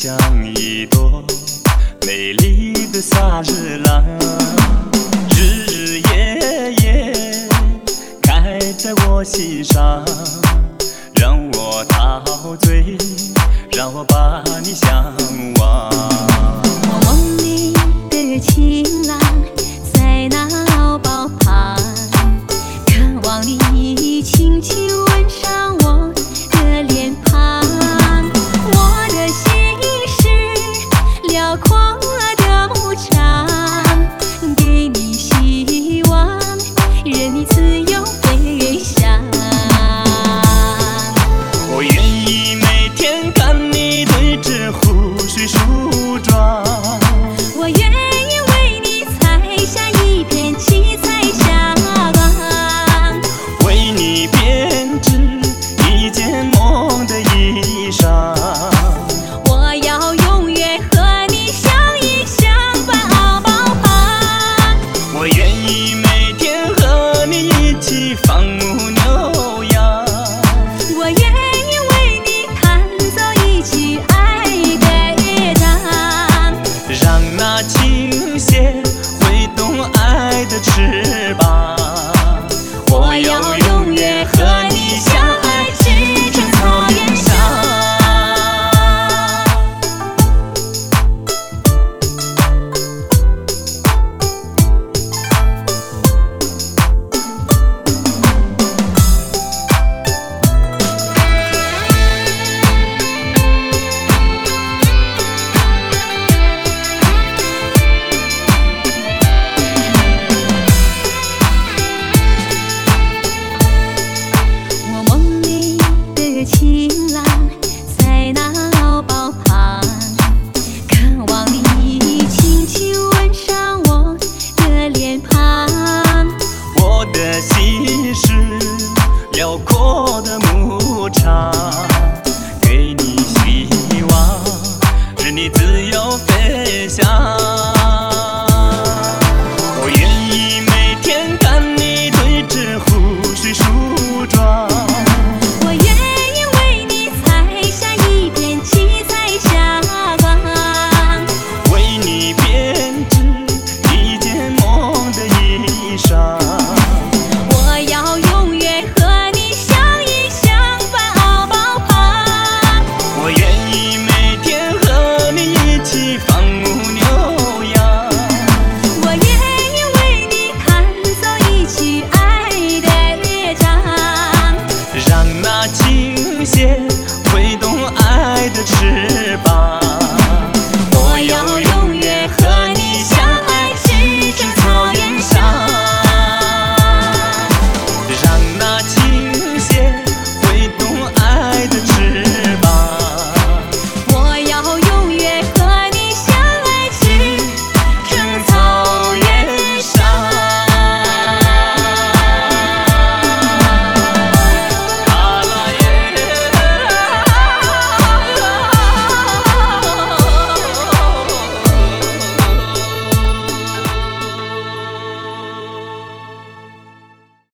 像一朵美丽的萨日朗，日日夜夜开在我心上，让我陶醉，让我把你向往。 我梦里的情郎在那宝旁，渴望你轻轻吻上我的脸庞。我的心是辽阔的牧场，给你希望，任你自由飞翔。 我愿意每天看你对着湖水梳妆， 我愿意为你采下一片七彩霞光， 为你编织一件梦的衣裳。 我要永远和你相依相伴宝旁。 我愿意每天和你一起放牧牛羊， 我愿意为你弹奏一曲爱的乐章， 让那琴弦挥动爱的翅膀。我要永远和你相爱，直至草原上。 我梦里的情郎在那宝旁，渴望你轻轻吻上我的脸庞。 我的心是辽阔的牧场，给你希望，任你自由飞翔。我愿意每天看你对着湖水梳妆， 我愿意为你采下一片七彩霞光， 为你编织一件梦的衣裳。 我要永远和你相依相伴宝旁。 我愿意每天和你一起放牧牛羊， 我愿意为你弹奏一曲爱的乐章， 让那琴弦挥动爱的翅